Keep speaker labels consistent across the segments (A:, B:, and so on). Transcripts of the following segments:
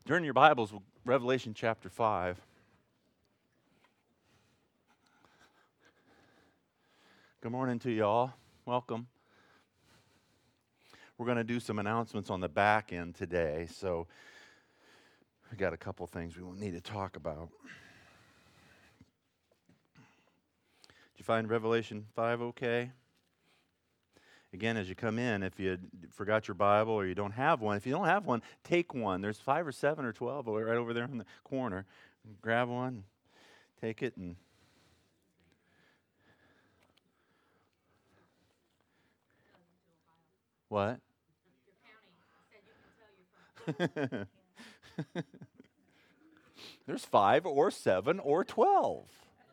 A: Turn your Bibles, Revelation chapter 5. Good morning to you all. Welcome. We're going to do some announcements on the back end today, so we got a couple things we will need to talk about. Did you find Revelation 5 okay? Again, as you come in, if you forgot your Bible or you don't have one, if you don't have one, take one. There's 5 or 7 or 12 right over there in the corner. Grab one, take it, and what? There's 5 or 7 or 12.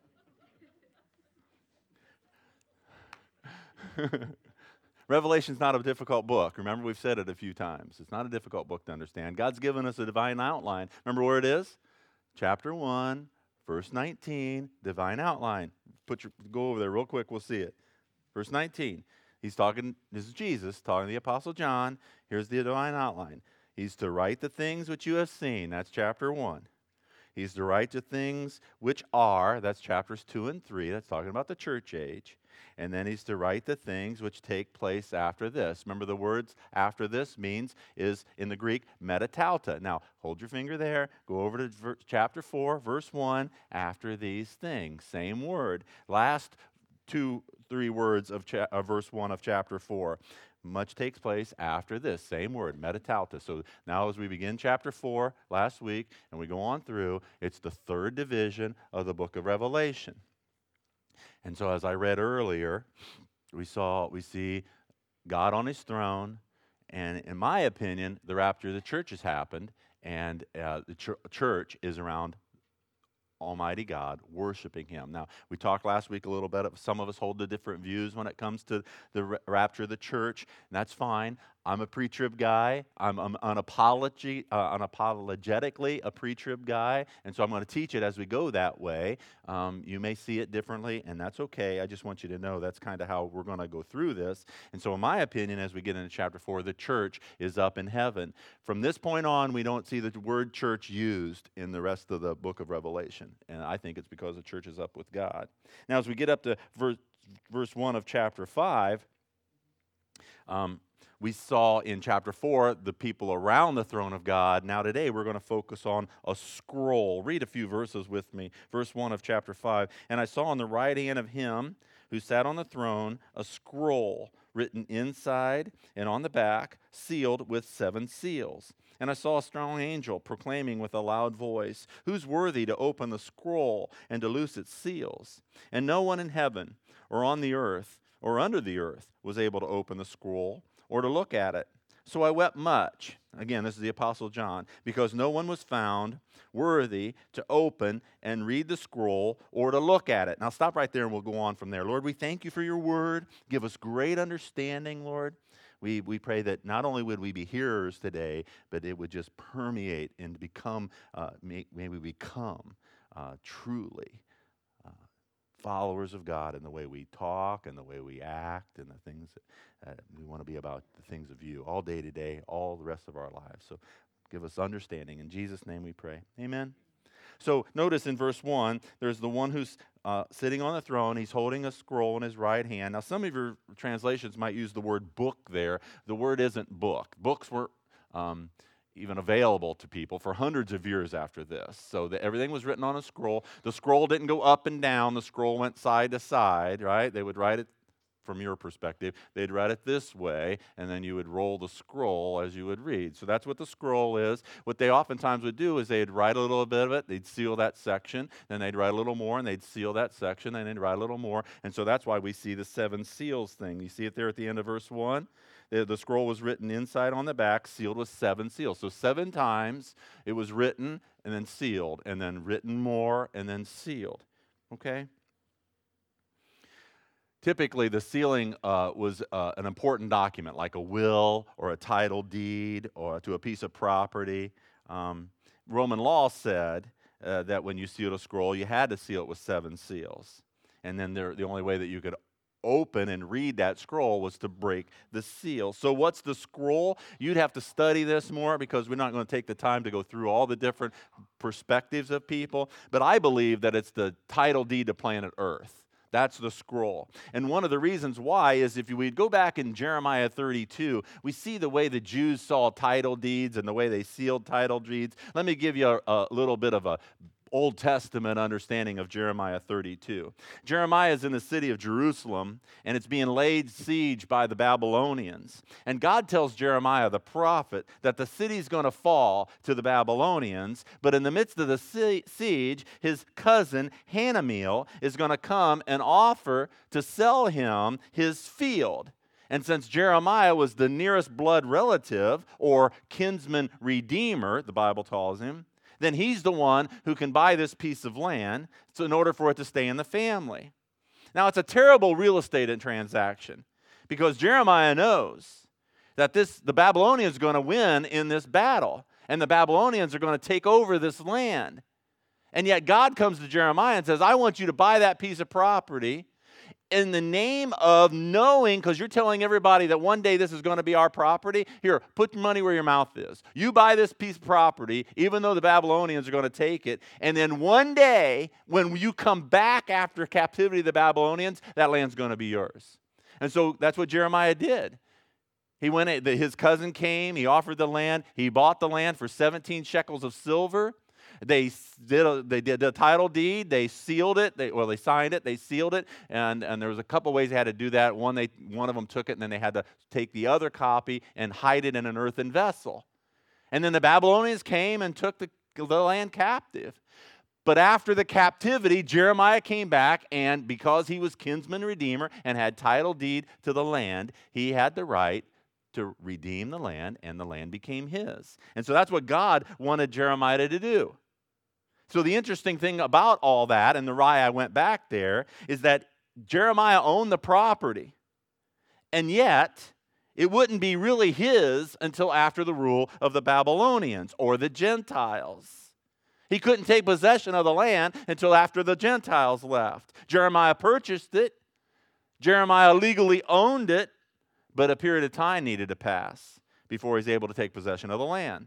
A: Revelation's not a difficult book. Remember, we've said it a few times. It's not a difficult book to understand. God's given us a divine outline. Remember where it is? Chapter 1, verse 19, divine outline. Go over there real quick, we'll see it. Verse 19. He's talking, this is Jesus talking to the Apostle John. Here's the divine outline. He's to write the things which you have seen. That's chapter 1. He's to write the things which are. That's chapters 2 and 3. That's talking about the church age. And then he's to write the things which take place after this. Remember the words after this is in the Greek metatauta. Now, hold your finger there. Go over to chapter 4, verse 1. After these things. Same word. Last 2-3 words of verse 1 of chapter 4. Much takes place after this. Same word, metatauta. So now as we begin chapter 4 last week and we go on through, it's the third division of the book of Revelation. And so as I read earlier, we see God on his throne, and in my opinion, the rapture of the church has happened, and the church is around Almighty God, worshiping him. Now, we talked last week a little bit. Some of us hold the different views when it comes to the rapture of the church, and that's fine. I'm a pre-trib guy. I'm unapologetically a pre-trib guy, and so I'm going to teach it as we go that way. You may see it differently, and that's okay. I just want you to know that's kind of how we're going to go through this. And so in my opinion, as we get into chapter 4, the church is up in heaven. From this point on, we don't see the word church used in the rest of the book of Revelation, and I think it's because the church is up with God. Now, as we get up to verse 1 of chapter 5, we saw in chapter 4 the people around the throne of God. Now today we're going to focus on a scroll. Read a few verses with me. Verse 1 of chapter 5. And I saw on the right hand of him who sat on the throne a scroll written inside and on the back, sealed with 7 seals. And I saw a strong angel proclaiming with a loud voice, "Who's worthy to open the scroll and to loose its seals?" And no one in heaven or on the earth or under the earth was able to open the scroll or to look at it. So I wept much. Again, this is the Apostle John, because no one was found worthy to open and read the scroll or to look at it. Now stop right there and we'll go on from there. Lord, we thank you for your word. Give us great understanding, Lord. We pray that not only would we be hearers today, but it would just permeate and become, may we become truly followers of God in the way we talk and the way we act and the things that we want to be about the things of you all day to day, all the rest of our lives. So give us understanding. In Jesus' name we pray. Amen. So notice in verse 1, there's the one who's sitting on the throne. He's holding a scroll in his right hand. Now, some of your translations might use the word book there. The word isn't book. Books were even available to people for hundreds of years after this. So everything was written on a scroll. The scroll didn't go up and down. The scroll went side to side, right? They would write it, from your perspective, they'd write it this way, and then you would roll the scroll as you would read. So that's what the scroll is. What they oftentimes would do is they'd write a little bit of it, they'd seal that section, then they'd write a little more, and they'd seal that section, and they'd write a little more. And so that's why we see the 7 seals thing. You see it there at the end of verse 1? The scroll was written inside on the back, sealed with 7 seals. So 7 times it was written and then sealed, and then written more and then sealed. Okay? Typically, the sealing was an important document, like a will or a title deed or to a piece of property. Roman law said that when you sealed a scroll, you had to seal it with 7 seals. And then the only way that you could open and read that scroll was to break the seal. So what's the scroll? You'd have to study this more because we're not going to take the time to go through all the different perspectives of people. But I believe that it's the title deed to planet Earth. That's the scroll. And one of the reasons why is if we go back in Jeremiah 32, we see the way the Jews saw title deeds and the way they sealed title deeds. Let me give you a little bit of a Old Testament understanding of Jeremiah 32. Jeremiah is in the city of Jerusalem, and it's being laid siege by the Babylonians. And God tells Jeremiah, the prophet, that the city's going to fall to the Babylonians, but in the midst of the siege, his cousin Hanameel is going to come and offer to sell him his field. And since Jeremiah was the nearest blood relative, or kinsman redeemer, the Bible calls him, then he's the one who can buy this piece of land in order for it to stay in the family. Now, it's a terrible real estate transaction because Jeremiah knows that the Babylonians are going to win in this battle, and the Babylonians are going to take over this land. And yet God comes to Jeremiah and says, I want you to buy that piece of property in the name of knowing, because you're telling everybody that one day this is going to be our property. Here, put your money where your mouth is. You buy this piece of property, even though the Babylonians are going to take it. And then one day, when you come back after captivity of the Babylonians, that land's going to be yours. And so that's what Jeremiah did. He went, his cousin came, he offered the land, he bought the land for 17 shekels of silver. They did the title deed. They sealed it. They signed it. They sealed it. And there was a couple ways they had to do that. One of them took it, and then they had to take the other copy and hide it in an earthen vessel. And then the Babylonians came and took the land captive. But after the captivity, Jeremiah came back, and because he was kinsman redeemer and had title deed to the land, he had the right to redeem the land, and the land became his. And so that's what God wanted Jeremiah to do. So the interesting thing about all that, and the why I went back there, is that Jeremiah owned the property, and yet it wouldn't be really his until after the rule of the Babylonians or the Gentiles. He couldn't take possession of the land until after the Gentiles left. Jeremiah purchased it. Jeremiah legally owned it, but a period of time needed to pass before he's able to take possession of the land.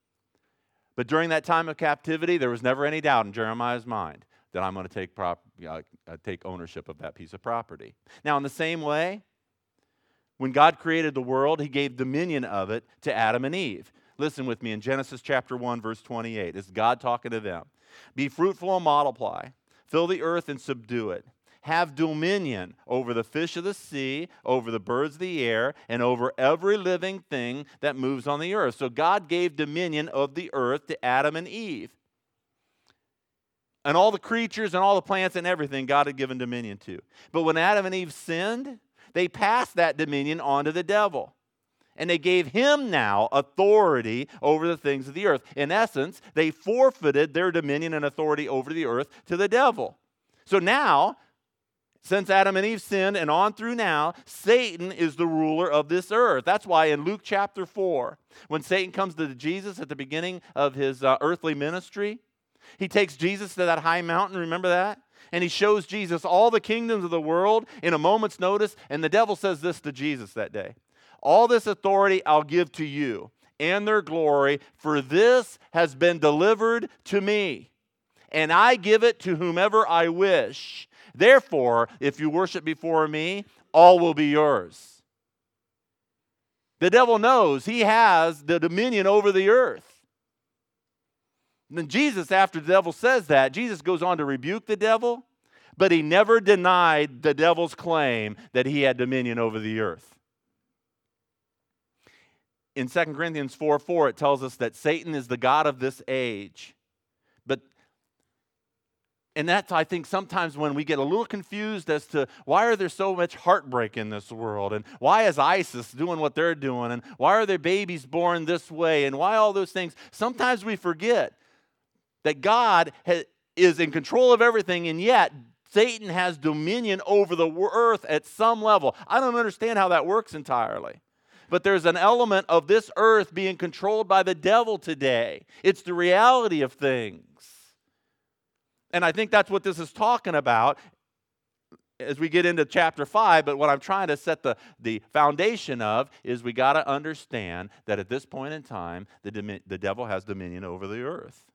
A: But during that time of captivity, there was never any doubt in Jeremiah's mind that I'm going to take ownership of that piece of property. Now, in the same way, when God created the world, he gave dominion of it to Adam and Eve. Listen with me in Genesis chapter 1, verse 28. This is God talking to them. Be fruitful and multiply. Fill the earth and subdue it. Have dominion over the fish of the sea, over the birds of the air, and over every living thing that moves on the earth. So God gave dominion of the earth to Adam and Eve. And all the creatures and all the plants and everything God had given dominion to. But when Adam and Eve sinned, they passed that dominion on to the devil. And they gave him now authority over the things of the earth. In essence, they forfeited their dominion and authority over the earth to the devil. So now, since Adam and Eve sinned and on through now, Satan is the ruler of this earth. That's why in Luke chapter 4, when Satan comes to Jesus at the beginning of his earthly ministry, he takes Jesus to that high mountain, remember that? And he shows Jesus all the kingdoms of the world in a moment's notice, and the devil says this to Jesus that day. All this authority I'll give to you and their glory, for this has been delivered to me, and I give it to whomever I wish. Therefore, if you worship before me, all will be yours. The devil knows he has the dominion over the earth. And then Jesus, after the devil says that, Jesus goes on to rebuke the devil, but he never denied the devil's claim that he had dominion over the earth. In 2 Corinthians 4:4, it tells us that Satan is the god of this age. And that's, I think, sometimes when we get a little confused as to why are there so much heartbreak in this world? And why is ISIS doing what they're doing? And why are there babies born this way? And why all those things? Sometimes we forget that God is in control of everything, and yet Satan has dominion over the earth at some level. I don't understand how that works entirely. But there's an element of this earth being controlled by the devil today. It's the reality of things. And I think that's what this is talking about. as we get into chapter 5, but what I'm trying to set the foundation of is we got to understand that at this point in time, the devil has dominion over the earth.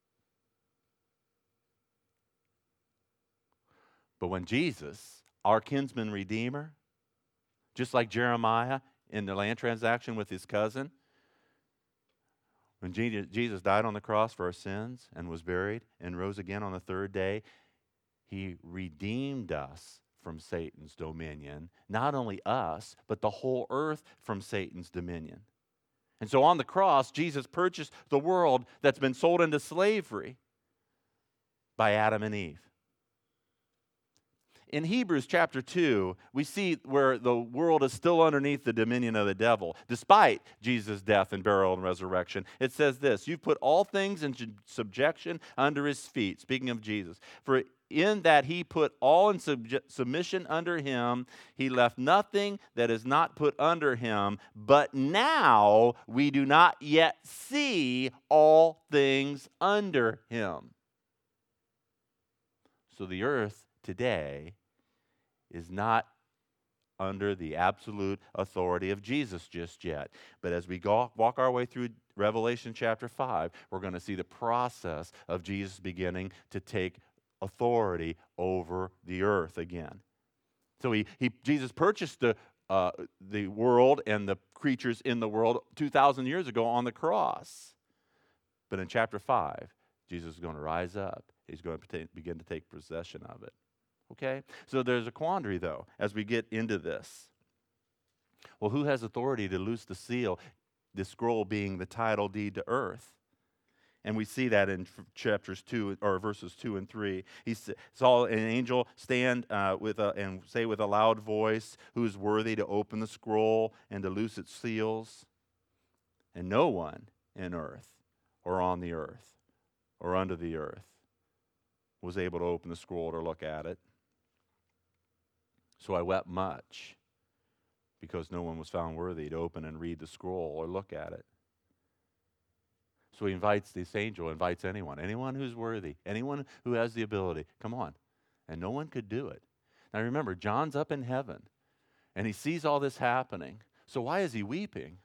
A: But when Jesus, our kinsman redeemer, just like Jeremiah in the land transaction with his cousin, when Jesus died on the cross for our sins and was buried and rose again on the third day, he redeemed us from Satan's dominion, not only us, but the whole earth from Satan's dominion. And so on the cross, Jesus purchased the world that's been sold into slavery by Adam and Eve. In Hebrews chapter 2, we see where the world is still underneath the dominion of the devil, despite Jesus' death and burial and resurrection. It says this, "You've put all things in subjection under his feet," speaking of Jesus. "For in that he put all in submission under him, he left nothing that is not put under him. But now we do not yet see all things under him." So the earth today is not under the absolute authority of Jesus just yet. But as we walk our way through Revelation chapter 5, we're going to see the process of Jesus beginning to take authority over the earth again. So Jesus purchased the world and the creatures in the world 2,000 years ago on the cross. But in chapter 5, Jesus is going to rise up. He's going to begin to take possession of it. Okay? So there's a quandary, though, as we get into this. Well, who has authority to loose the seal, the scroll being the title deed to earth? And we see that in chapters 2, or verses 2 and 3. He saw an angel stand and say with a loud voice, "Who is worthy to open the scroll and to loose its seals?" And no one in earth, or on the earth, or under the earth was able to open the scroll or look at it. So I wept much, because no one was found worthy to open and read the scroll or look at it. So he invites anyone who's worthy, anyone who has the ability, come on. And no one could do it. Now remember, John's up in heaven, and he sees all this happening. So why is he weeping?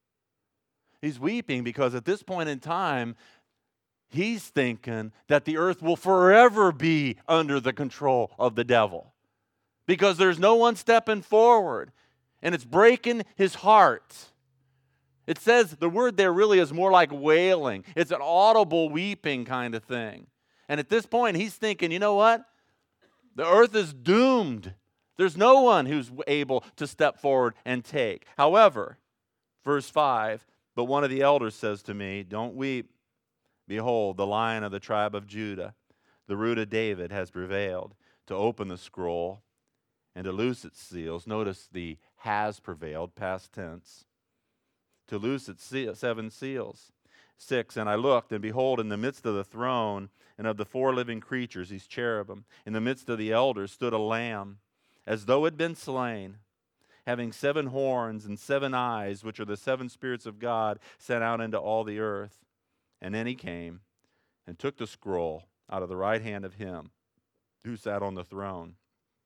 A: He's weeping because at this point in time, he's thinking that the earth will forever be under the control of the devil, because there's no one stepping forward, and it's breaking his heart. It says the word there really is more like wailing. It's an audible weeping kind of thing. And at this point, he's thinking, you know what? The earth is doomed. There's no one who's able to step forward and take. However, verse 5, "But one of the elders says to me, 'Don't weep. Behold, the Lion of the tribe of Judah, the root of David, has prevailed to open the scroll and to loose its seals.'" Notice the has prevailed, past tense. "To loose its 7 seals. 6, and I looked, and behold, in the midst of the throne and of the 4 living creatures, these cherubim, in the midst of the elders stood a lamb, as though it had been slain, having 7 horns and 7 eyes, which are the 7 spirits of God sent out into all the earth. And then he came and took the scroll out of the right hand of him who sat on the throne."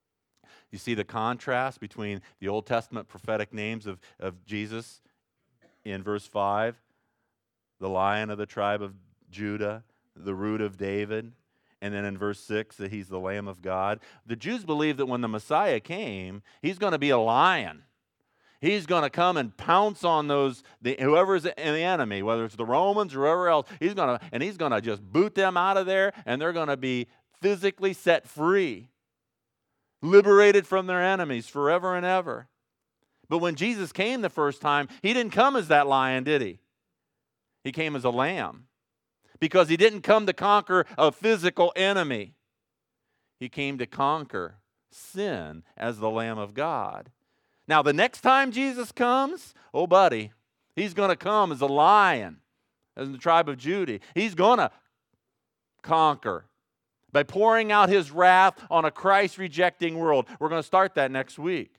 A: You see the contrast between the Old Testament prophetic names of Jesus in verse 5, the Lion of the tribe of Judah, the root of David, and then in verse 6 that he's the Lamb of God. The Jews believe that when the Messiah came, he's going to be a lion. He's going to come and pounce on whoever's the enemy, whether it's the Romans or whoever else. He's going to just boot them out of there, and they're going to be physically set free, liberated from their enemies forever and ever. But when Jesus came the first time, he didn't come as that lion, did he? He came as a lamb, because he didn't come to conquer a physical enemy. He came to conquer sin as the Lamb of God. Now, the next time Jesus comes, oh, buddy, he's going to come as a lion, as the tribe of Judah. He's going to conquer by pouring out his wrath on a Christ-rejecting world. We're going to start that next week.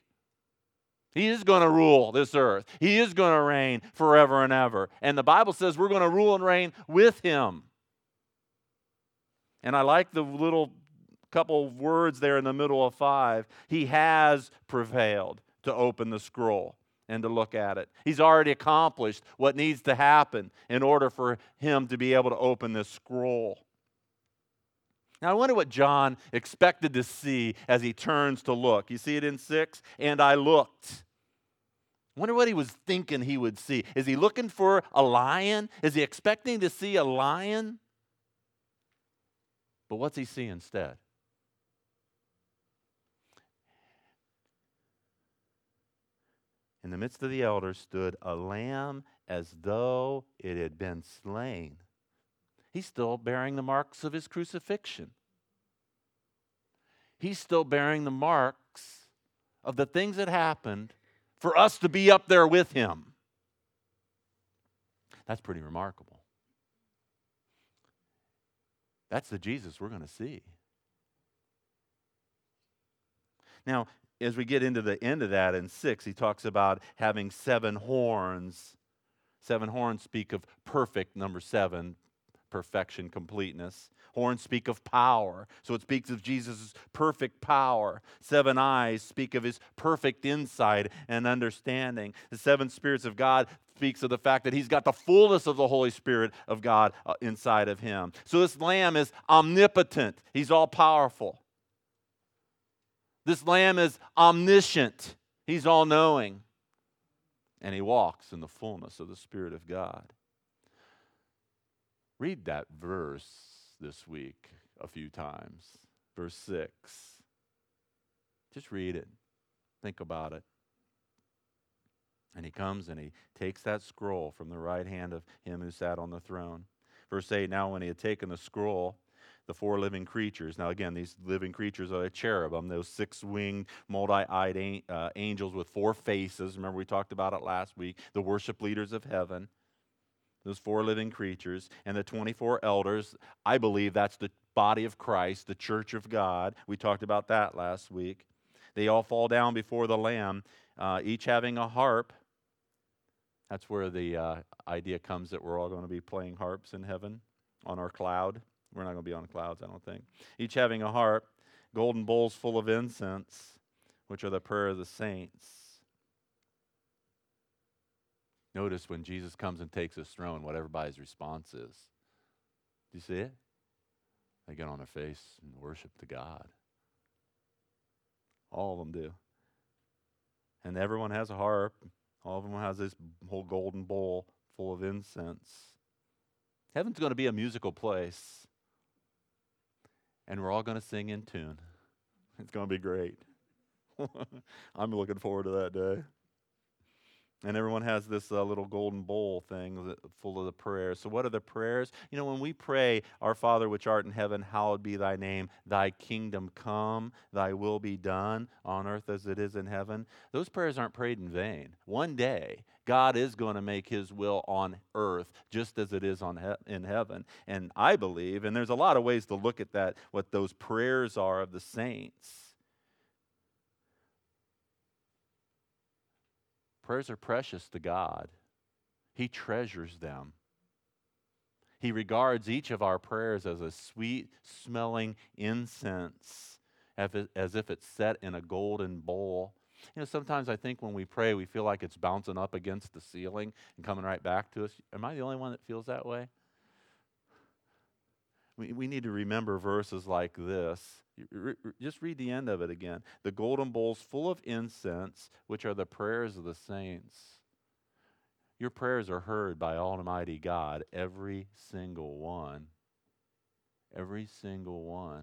A: He is going to rule this earth. He is going to reign forever and ever. And the Bible says we're going to rule and reign with him. And I like the little couple of words there in the middle of 5. He has prevailed to open the scroll and to look at it. He's already accomplished what needs to happen in order for him to be able to open this scroll. Now, I wonder what John expected to see as he turns to look. You see it in 6? And I looked. I wonder what he was thinking he would see. Is he looking for a lion? Is he expecting to see a lion? But what's he see instead? In the midst of the elders stood a lamb as though it had been slain. He's still bearing the marks of his crucifixion. He's still bearing the marks of the things that happened for us to be up there with him. That's pretty remarkable. That's the Jesus we're going to see. Now, as we get into the end of that in 6, he talks about having 7 horns. 7 horns speak of perfect, number 7, perfection, completeness. Horns speak of power, so it speaks of Jesus' perfect power. 7 eyes speak of his perfect insight and understanding. The 7 spirits of God speaks of the fact that he's got the fullness of the Holy Spirit of God inside of him. So this lamb is omnipotent. He's all powerful. This lamb is omniscient. He's all-knowing. And he walks in the fullness of the Spirit of God. Read that verse this week a few times. Verse 6. Just read it. Think about it. And he comes and he takes that scroll from the right hand of him who sat on the throne. Verse 8, now when he had taken the scroll, the 4 living creatures. Now again, these living creatures are the cherubim, those 6-winged, multi-eyed angels with 4 faces. Remember we talked about it last week. The worship leaders of heaven. Those 4 living creatures and the 24 elders. I believe that's the body of Christ, the church of God. We talked about that last week. They all fall down before the Lamb, each having a harp. That's where the idea comes that we're all going to be playing harps in heaven on our cloud. We're not going to be on clouds, I don't think. Each having a harp, golden bowls full of incense, which are the prayer of the saints. Notice when Jesus comes and takes his throne, what everybody's response is. Do you see it? They get on their face and worship to God. All of them do. And everyone has a harp. All of them has this whole golden bowl full of incense. Heaven's going to be a musical place. And we're all going to sing in tune. It's going to be great. I'm looking forward to that day. And everyone has this little golden bowl thing full of the prayers. So what are the prayers? You know, when we pray, Our Father which art in heaven, hallowed be thy name. Thy kingdom come, thy will be done on earth as it is in heaven. Those prayers aren't prayed in vain. One day, God is going to make his will on earth just as it is in heaven. And I believe, and there's a lot of ways to look at that, what those prayers are of the saints. Prayers are precious to God. He treasures them. He regards each of our prayers as a sweet-smelling incense, as if it's set in a golden bowl. You know, sometimes I think when we pray, we feel like it's bouncing up against the ceiling and coming right back to us. Am I the only one that feels that way? We need to remember verses like this. Just read the end of it again. The golden bowls full of incense, which are the prayers of the saints. Your prayers are heard by Almighty God, every single one. Every single one.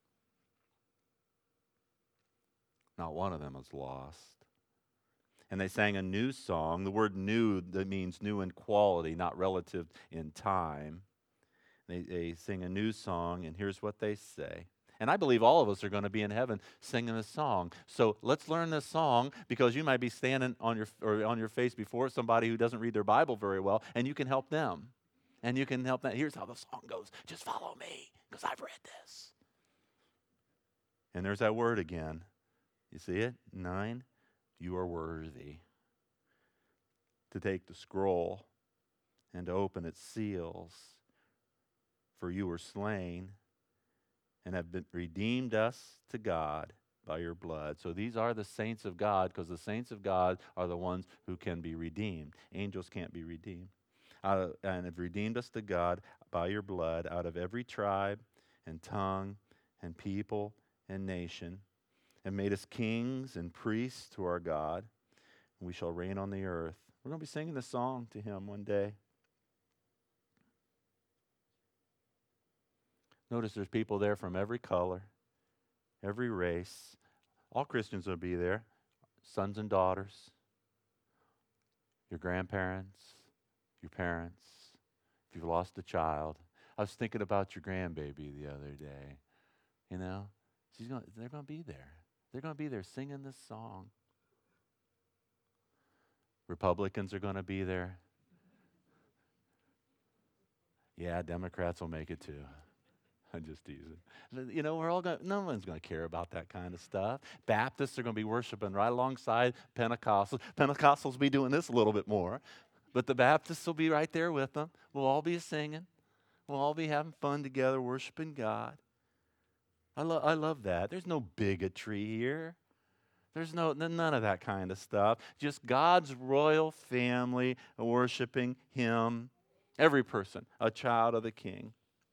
A: Not one of them is lost. And they sang a new song. The word new, that means new in quality, not relative in time. They sing a new song, and here's what they say. And I believe all of us are going to be in heaven singing this song. So let's learn this song, because you might be standing on your face before somebody who doesn't read their Bible very well, and you can help them. And you can help them. Here's how the song goes. Just follow me, because I've read this. And there's that word again. You see it? 9. You are worthy to take the scroll and to open its seals. For you were slain, and have been redeemed us to God by your blood. So these are the saints of God, because the saints of God are the ones who can be redeemed. Angels can't be redeemed. And have redeemed us to God by your blood out of every tribe and tongue and people and nation, and made us kings and priests to our God. And we shall reign on the earth. We're going to be singing this song to him one day. Notice there's people there from every color, every race. All Christians will be there. Sons and daughters, your grandparents, your parents, if you've lost a child. I was thinking about your grandbaby the other day. You know, they're going to be there. They're going to be there singing this song. Republicans are going to be there. Yeah, Democrats will make it too. I'm just teasing. You know, no one's going to care about that kind of stuff. Baptists are going to be worshiping right alongside Pentecostals. Pentecostals will be doing this a little bit more, but the Baptists will be right there with them. We'll all be singing. We'll all be having fun together, worshiping God. I love that. There's no bigotry here. There's none of that kind of stuff. Just God's royal family worshiping Him. Every person, a child of the King.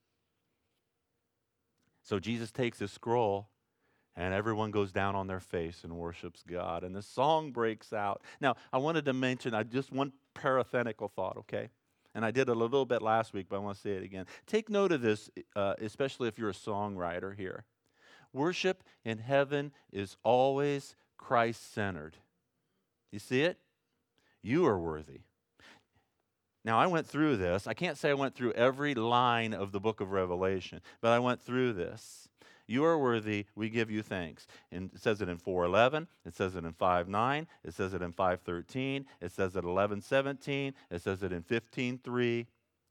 A: So Jesus takes his scroll, and everyone goes down on their face and worships God. And the song breaks out. Now, I wanted to mention, just one parenthetical thought, okay? And I did it a little bit last week, but I want to say it again. Take note of this, especially if you're a songwriter here. Worship in heaven is always Christ-centered. You see it? You are worthy. Now, I went through this. I can't say I went through every line of the book of Revelation, but I went through this. You are worthy, we give you thanks. And it says it in 4:11, it says it in 5:9, it says it in 5:13, it says it in 11:17, it says it in 15:3.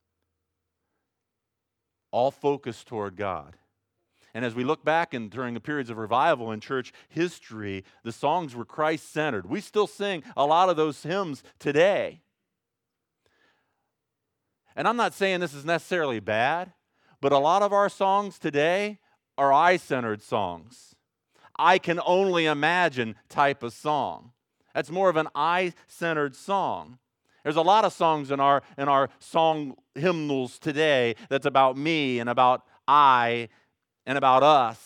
A: All focused toward God. And as we look back during the periods of revival in church history, the songs were Christ-centered. We still sing a lot of those hymns today. And I'm not saying this is necessarily bad, but a lot of our songs today are I-centered songs. I can only imagine type of song. That's more of an I-centered song. There's a lot of songs in our song hymnals today that's about me and about I and about us.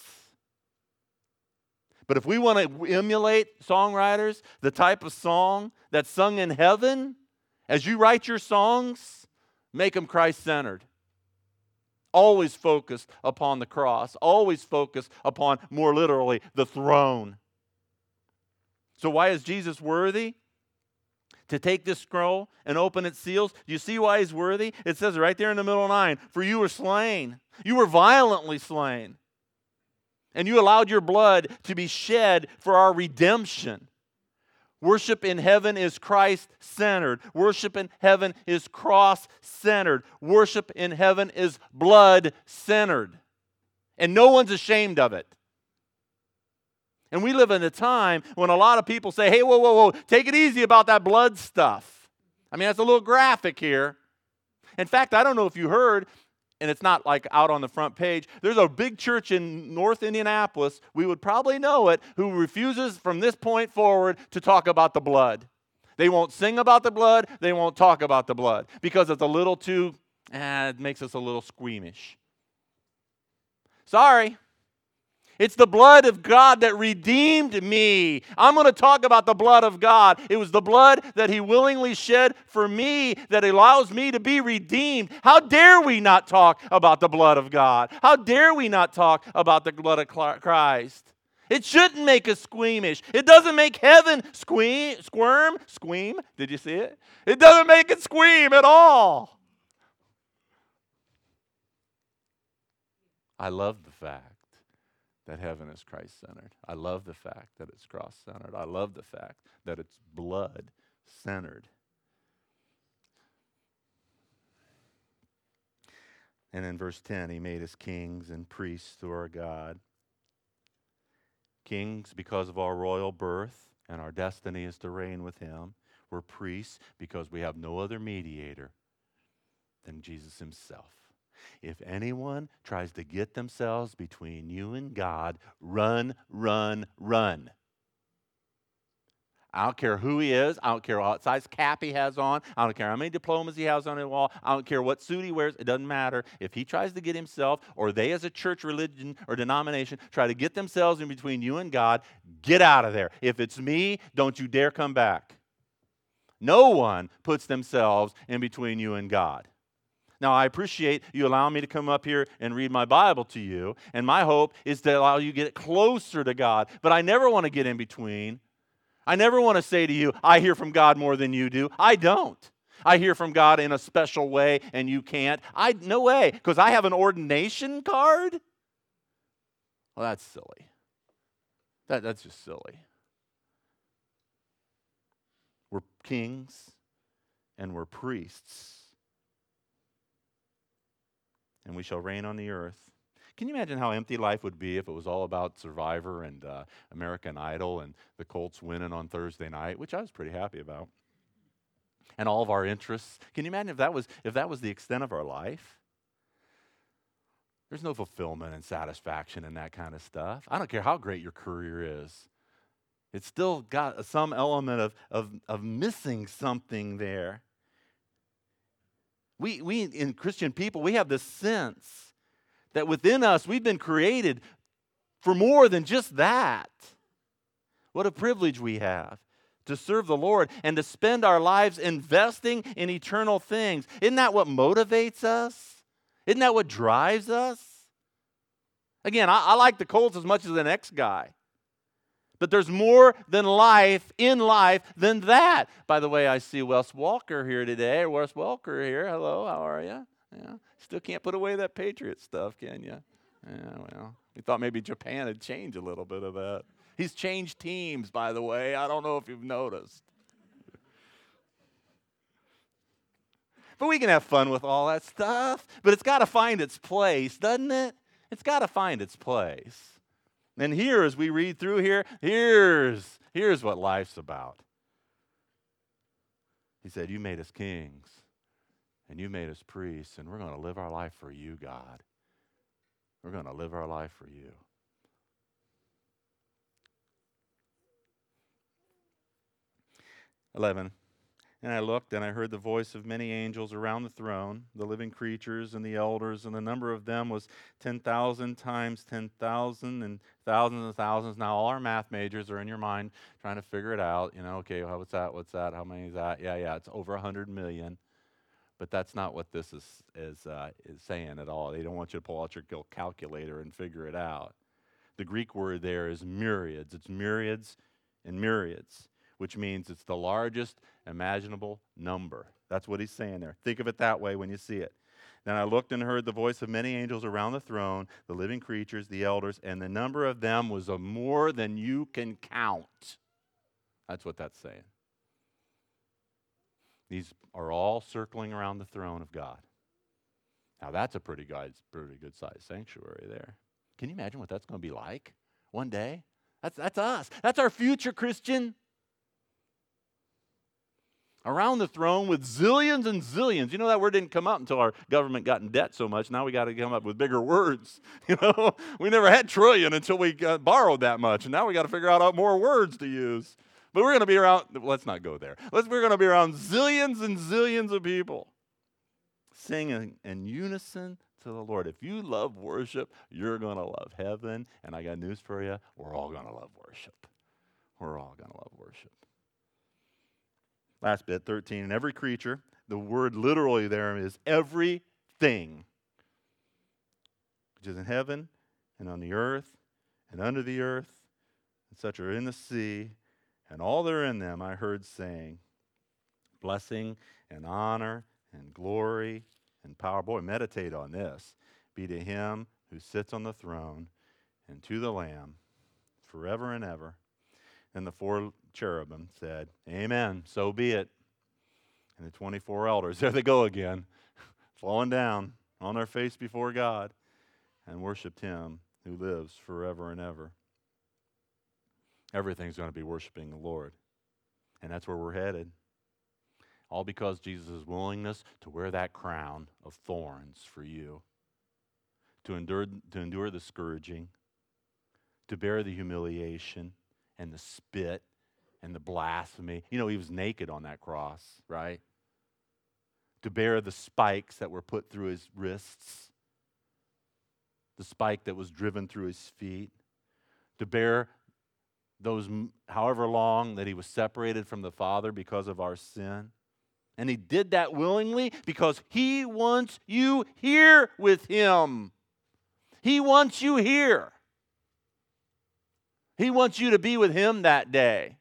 A: But if we want to emulate songwriters, the type of song that's sung in heaven, as you write your songs, make them Christ-centered. Always focused upon the cross. Always focused upon, more literally, the throne. So why is Jesus worthy to take this scroll and open its seals? Do you see why he's worthy? It says right there in the middle of 9, for you were slain. You were violently slain. And you allowed your blood to be shed for our redemption. Worship in heaven is Christ-centered. Worship in heaven is cross-centered. Worship in heaven is blood-centered. And no one's ashamed of it. And we live in a time when a lot of people say, hey, whoa, take it easy about that blood stuff. I mean, that's a little graphic here. In fact, I don't know if you heard, and it's not like out on the front page, there's a big church in North Indianapolis, we would probably know it, who refuses from this point forward to talk about the blood. They won't sing about the blood, they won't talk about the blood, because it's a little too, it makes us a little squeamish. Sorry. It's the blood of God that redeemed me. I'm going to talk about the blood of God. It was the blood that He willingly shed for me that allows me to be redeemed. How dare we not talk about the blood of God? How dare we not talk about the blood of Christ? It shouldn't make us squeamish. It doesn't make heaven squeam. Did you see it? It doesn't make it squeam at all. I love the fact that heaven is Christ-centered. I love the fact that it's cross-centered. I love the fact that it's blood-centered. And in verse 10, He made us kings and priests to our God. Kings because of our royal birth, and our destiny is to reign with Him. We're priests because we have no other mediator than Jesus Himself. If anyone tries to get themselves between you and God, run, run, run. I don't care who he is. I don't care what size cap he has on. I don't care how many diplomas he has on his wall. I don't care what suit he wears. It doesn't matter. If he tries to get himself, or they as a church, religion, or denomination try to get themselves in between you and God, get out of there. If it's me, don't you dare come back. No one puts themselves in between you and God. Now, I appreciate you allowing me to come up here and read my Bible to you, and my hope is to allow you to get closer to God, but I never want to get in between. I never want to say to you, I hear from God more than you do. I don't. I hear from God in a special way and you can't. No way, because I have an ordination card? Well, that's silly. That's just silly. We're kings and we're priests, and we shall reign on the earth. Can you imagine how empty life would be if it was all about Survivor and American Idol and the Colts winning on Thursday night, which I was pretty happy about, and all of our interests? Can you imagine if that was the extent of our life? There's no fulfillment and satisfaction in that kind of stuff. I don't care how great your career is. It's still got some element of missing something there. We in Christian people, we have this sense that within us, we've been created for more than just that. What a privilege we have to serve the Lord and to spend our lives investing in eternal things. Isn't that what motivates us? Isn't that what drives us? Again, I like the Colts as much as the next guy. But there's more than life in life than that. By the way, I see Wes Walker here today. Wes Walker here. Hello, how are you? Yeah. Still can't put away that Patriot stuff, can you? Yeah, well, we thought maybe Japan had changed a little bit of that. He's changed teams, by the way. I don't know if you've noticed. But we can have fun with all that stuff. But it's got to find its place, doesn't it? It's got to find its place. And here, as we read through here, here's what life's about. He said, you made us kings, and you made us priests, and we're going to live our life for you, God. We're going to live our life for you. "11. And I looked, and I heard the voice of many angels around the throne, the living creatures and the elders, and the number of them was 10,000 times 10,000 and thousands and thousands." Now, all our math majors are in your mind trying to figure it out. Okay, what's that? What's that? How many is that? Yeah, it's over 100 million. But that's not what this is saying at all. They don't want you to pull out your calculator and figure it out. The Greek word there is myriads. It's myriads and myriads, which means it's the largest imaginable number. That's what he's saying there. Think of it that way when you see it. "Then I looked and heard the voice of many angels around the throne, the living creatures, the elders, and the number of them was of more than you can count." That's what that's saying. These are all circling around the throne of God. Now that's a pretty good sized sanctuary there. Can you imagine what that's going to be like one day? That's us. That's our future, Christian. Around the throne with zillions and zillions. You know, that word didn't come up until our government got in debt so much. Now we got to come up with bigger words. We never had trillion until we borrowed that much. And now we got to figure out more words to use. But we're going to be around, let's not go there. We're going to be around zillions and zillions of people singing in unison to the Lord. If you love worship, you're going to love heaven. And I got news for you. We're all going to love worship. We're all going to love worship. Last bit, 13. "And every creature," the word literally there is everything, "which is in heaven and on the earth and under the earth, and such are in the sea, and all that are in them, I heard saying, blessing and honor and glory and power." Boy, meditate on this. "Be to him who sits on the throne and to the Lamb forever and ever." And the 4 cherubim said, "Amen, so be it." And the 24 elders, there they go again, falling down on their face before God, and worshiped him who lives forever and ever. Everything's going to be worshiping the Lord. And that's where we're headed. All because Jesus' willingness to wear that crown of thorns for you, to endure the scourging, to bear the humiliation and the spit and the blasphemy. You know, he was naked on that cross, right? To bear the spikes that were put through his wrists, the spike that was driven through his feet, to bear those however long that he was separated from the Father because of our sin. And he did that willingly because he wants you here with him. He wants you here. He wants you to be with him that day.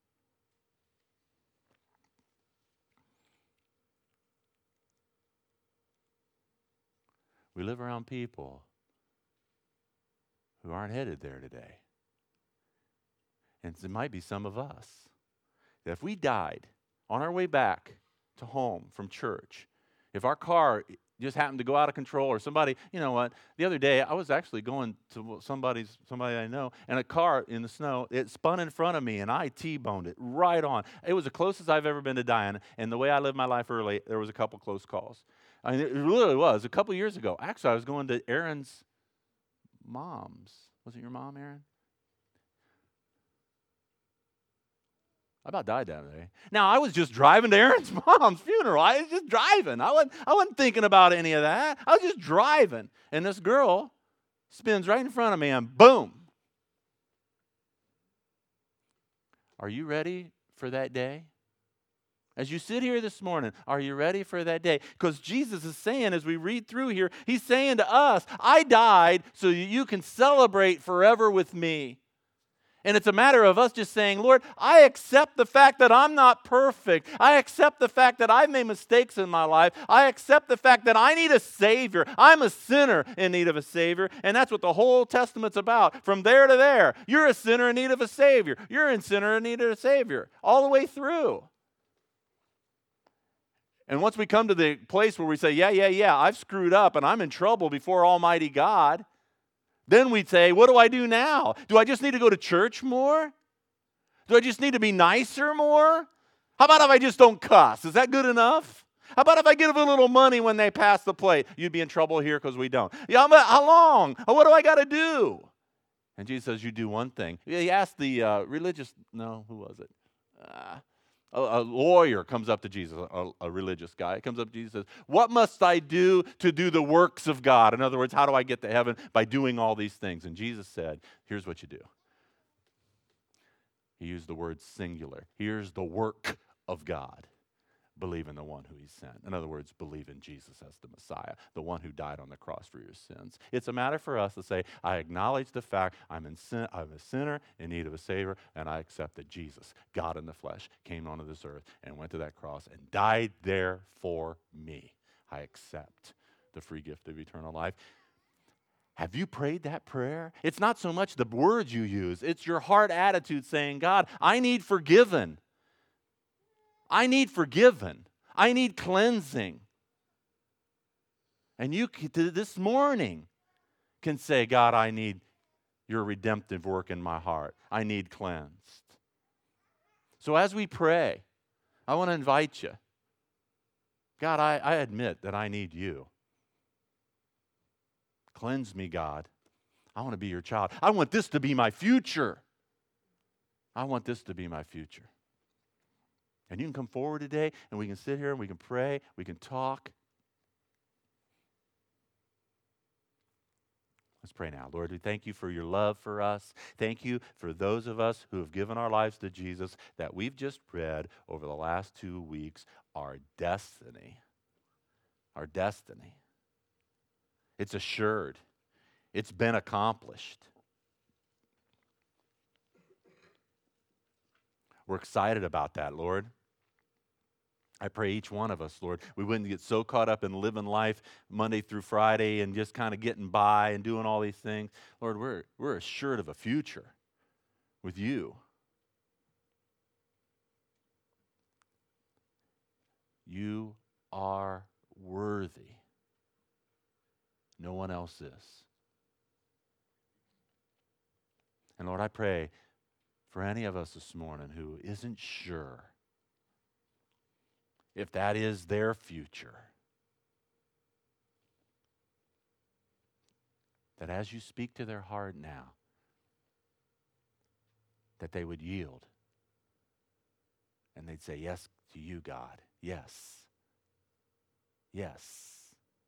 A: We live around people who aren't headed there today. And it might be some of us. That if we died on our way back to home from church, if our car just happened to go out of control, or somebody, you know what, the other day I was actually going to somebody I know, and a car in the snow, it spun in front of me and I T-boned it right on. It was the closest I've ever been to dying, and the way I lived my life early, there was a couple close calls. I mean, it literally was. A couple years ago, actually, I was going to Aaron's mom's. Was it your mom, Aaron? I about died that day. Now, I was just driving to Aaron's mom's funeral. I was just driving. I wasn't thinking about any of that. I was just driving. And this girl spins right in front of me and boom. Are you ready for that day? As you sit here this morning, are you ready for that day? Because Jesus is saying, as we read through here, he's saying to us, I died so that you can celebrate forever with me. And it's a matter of us just saying, Lord, I accept the fact that I'm not perfect. I accept the fact that I've made mistakes in my life. I accept the fact that I need a Savior. I'm a sinner in need of a Savior. And that's what the whole Testament's about. From there to there, you're a sinner in need of a Savior. You're a sinner in need of a Savior. All the way through. And once we come to the place where we say, yeah, I've screwed up and I'm in trouble before Almighty God, then we'd say, what do I do now? Do I just need to go to church more? Do I just need to be nicer more? How about if I just don't cuss? Is that good enough? How about if I give a little money when they pass the plate? You'd be in trouble here because we don't. Yeah, but how long? What do I got to do? And Jesus says, you do one thing. He asked the who was it? A lawyer comes up to Jesus, a religious guy, comes up to Jesus and says, what must I do to do the works of God? In other words, how do I get to heaven? By doing all these things. And Jesus said, here's what you do. He used the word singular. Here's the work of God. Believe in the one who he sent. In other words, believe in Jesus as the Messiah, the one who died on the cross for your sins. It's a matter for us to say, I acknowledge the fact I'm a sinner in need of a Savior, and I accept that Jesus, God in the flesh, came onto this earth and went to that cross and died there for me. I accept the free gift of eternal life. Have you prayed that prayer? It's not so much the words you use. It's your heart attitude saying, God, I need forgiven. I need forgiven. I need cleansing. And you this morning can say, God, I need your redemptive work in my heart. I need cleansed. So as we pray, I want to invite you. God, I admit that I need you. Cleanse me, God. I want to be your child. I want this to be my future. I want this to be my future. And you can come forward today, and we can sit here, and we can pray, we can talk. Let's pray now. Lord, we thank you for your love for us. Thank you for those of us who have given our lives to Jesus that we've just read over the last 2 weeks, our destiny. Our destiny. It's assured. It's been accomplished. We're excited about that, Lord. I pray each one of us, Lord, we wouldn't get so caught up in living life Monday through Friday and just kind of getting by and doing all these things. Lord, we're assured of a future with you. You are worthy. No one else is. And Lord, I pray for any of us this morning who isn't sure if that is their future, that as you speak to their heart now, that they would yield and they'd say, yes to you, God. Yes. Yes.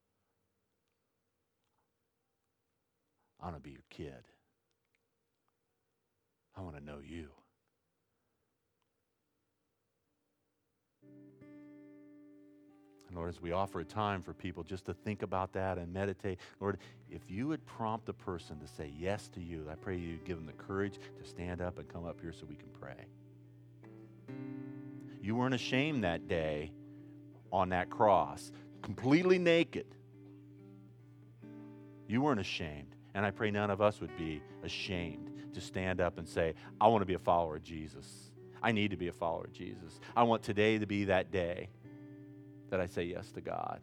A: I want to be your kid. I want to know you. And Lord, as we offer a time for people just to think about that and meditate, Lord, if you would prompt a person to say yes to you, I pray you'd give them the courage to stand up and come up here so we can pray. You weren't ashamed that day on that cross, completely naked. You weren't ashamed. And I pray none of us would be ashamed to stand up and say, I want to be a follower of Jesus. I need to be a follower of Jesus. I want today to be that day that I say yes to God.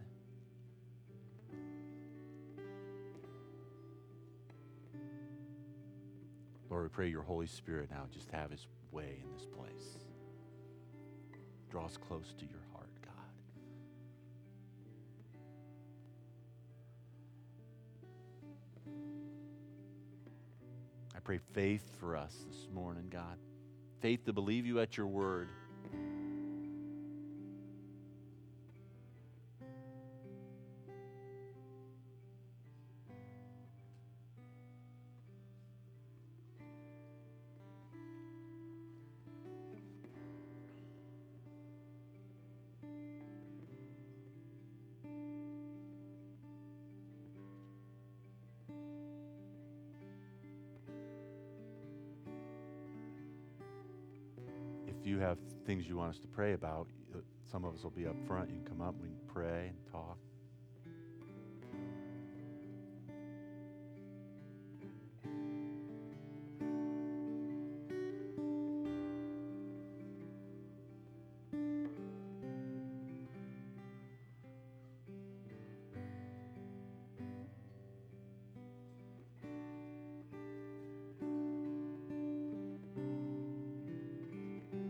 A: Lord, we pray your Holy Spirit now just have his way in this place. Draw us close to your heart, God. I pray faith for us this morning, God. Faith to believe you at your word. If you have things you want us to pray about, some of us will be up front. You can come up, we can pray and talk.